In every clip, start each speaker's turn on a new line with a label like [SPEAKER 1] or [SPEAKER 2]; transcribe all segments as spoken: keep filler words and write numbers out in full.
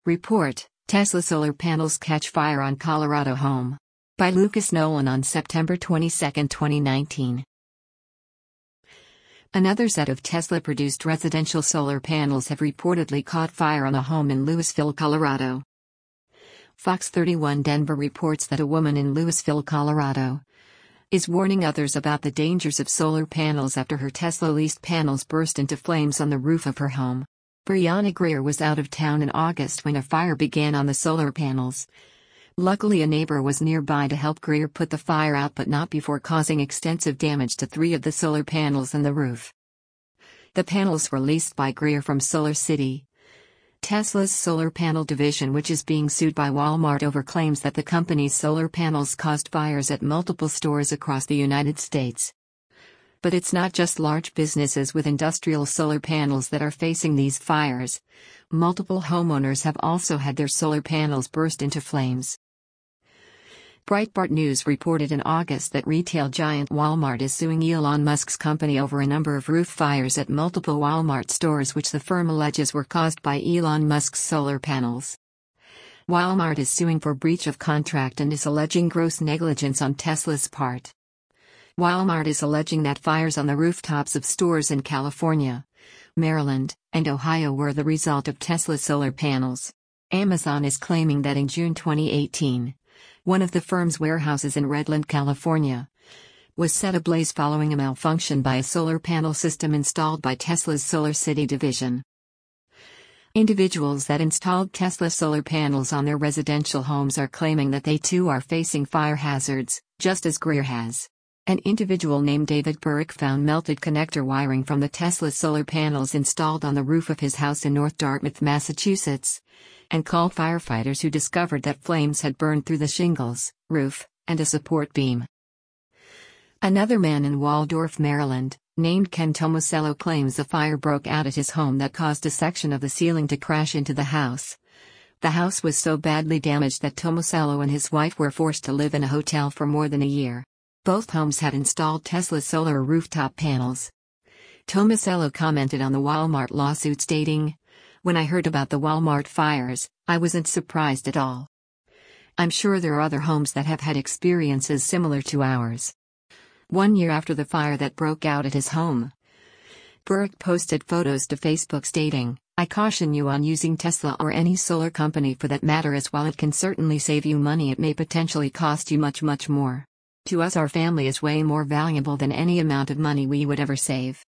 [SPEAKER 1] Report: Tesla solar panels catch fire on Colorado home. By Lucas Nolan on September twenty-second, twenty nineteen. Another set of Tesla-produced residential solar panels have reportedly caught fire on a home in Louisville, Colorado. Fox thirty-one Denver reports that a woman in Louisville, Colorado, is warning others about the dangers of solar panels after her Tesla-leased panels burst into flames on the roof of her home. Brianna Greer was out of town in August when a fire began on the solar panels. Luckily, a neighbor was nearby to help Greer put the fire out, but not before causing extensive damage to three of the solar panels and the roof. The panels were leased by Greer from Solar City, Tesla's solar panel division, which is being sued by Walmart over claims that the company's solar panels caused fires at multiple stores across the United States. But it's not just large businesses with industrial solar panels that are facing these fires. Multiple homeowners have also had their solar panels burst into flames. Breitbart News reported in August that retail giant Walmart is suing Elon Musk's company over a number of roof fires at multiple Walmart stores, which the firm alleges were caused by Elon Musk's solar panels. Walmart is suing for breach of contract and is alleging gross negligence on Tesla's part. Walmart is alleging that fires on the rooftops of stores in California, Maryland, and Ohio were the result of Tesla's solar panels. Amazon is claiming that in June twenty eighteen, one of the firm's warehouses in Redland, California, was set ablaze following a malfunction by a solar panel system installed by Tesla's Solar City division. Individuals that installed Tesla solar panels on their residential homes are claiming that they too are facing fire hazards, just as Greer has. An individual named David Burrick found melted connector wiring from the Tesla solar panels installed on the roof of his house in North Dartmouth, Massachusetts, and called firefighters, who discovered that flames had burned through the shingles, roof, and a support beam. Another man in Waldorf, Maryland, named Ken Tomasello, claims a fire broke out at his home that caused a section of the ceiling to crash into the house. The house was so badly damaged that Tomasello and his wife were forced to live in a hotel for more than a year. Both homes had installed Tesla solar rooftop panels. Tomasello commented on the Walmart lawsuit, stating, "When I heard about the Walmart fires, I wasn't surprised at all. I'm sure there are other homes that have had experiences similar to ours." One year after the fire that broke out at his home, Burrick posted photos to Facebook stating, "I caution you on using Tesla or any solar company for that matter, as while it can certainly save you money, it may potentially cost you much much more. To us, our family is way more valuable than any amount of money we would ever save."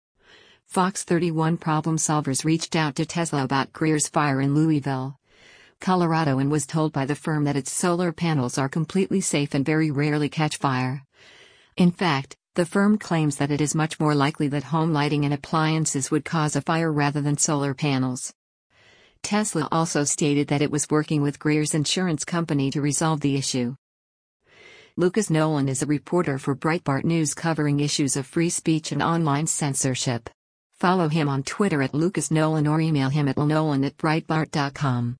[SPEAKER 1] Fox thirty-one problem solvers reached out to Tesla about Greer's fire in Louisville, Colorado, and was told by the firm that its solar panels are completely safe and very rarely catch fire. In fact, the firm claims that it is much more likely that home lighting and appliances would cause a fire rather than solar panels. Tesla also stated that it was working with Greer's insurance company to resolve the issue. Lucas Nolan is a reporter for Breitbart News covering issues of free speech and online censorship. Follow him on Twitter at Lucas Nolan or email him at nolan at breitbart dot com.